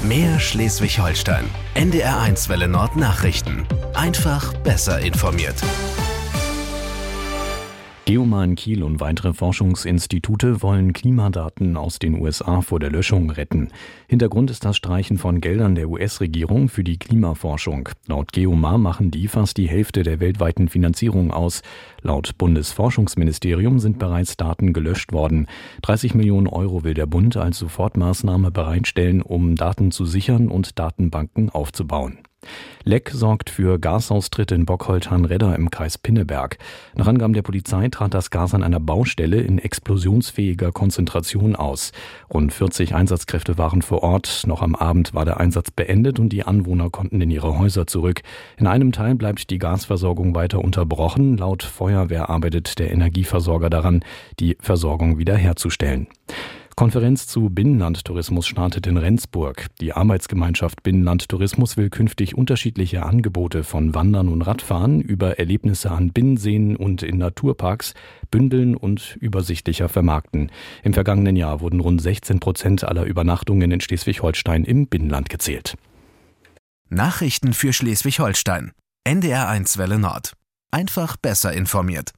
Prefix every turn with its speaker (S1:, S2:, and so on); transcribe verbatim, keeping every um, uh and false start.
S1: Mehr Schleswig-Holstein. N D R eins Welle Nord Nachrichten. Einfach besser informiert.
S2: Geomar in Kiel und weitere Forschungsinstitute wollen Klimadaten aus den U S A vor der Löschung retten. Hintergrund ist das Streichen von Geldern der U S-Regierung für die Klimaforschung. Laut Geomar machen die fast die Hälfte der weltweiten Finanzierung aus. Laut Bundesforschungsministerium sind bereits Daten gelöscht worden. dreißig Millionen Euro will der Bund als Sofortmaßnahme bereitstellen, um Daten zu sichern und Datenbanken aufzubauen. Leck sorgt für Gasaustritt in Bockholtern-Redder im Kreis Pinneberg. Nach Angaben der Polizei trat das Gas an einer Baustelle in explosionsfähiger Konzentration aus. Rund vierzig Einsatzkräfte waren vor Ort. Noch am Abend war der Einsatz beendet und die Anwohner konnten in ihre Häuser zurück. In einem Teil bleibt die Gasversorgung weiter unterbrochen. Laut Feuerwehr arbeitet der Energieversorger daran, die Versorgung wiederherzustellen. Konferenz zu Binnenlandtourismus startet in Rendsburg. Die Arbeitsgemeinschaft Binnenlandtourismus will künftig unterschiedliche Angebote von Wandern und Radfahren über Erlebnisse an Binnenseen und in Naturparks bündeln und übersichtlicher vermarkten. Im vergangenen Jahr wurden rund sechzehn Prozent aller Übernachtungen in Schleswig-Holstein im Binnenland gezählt.
S1: Nachrichten für Schleswig-Holstein. N D R eins Welle Nord. Einfach besser informiert.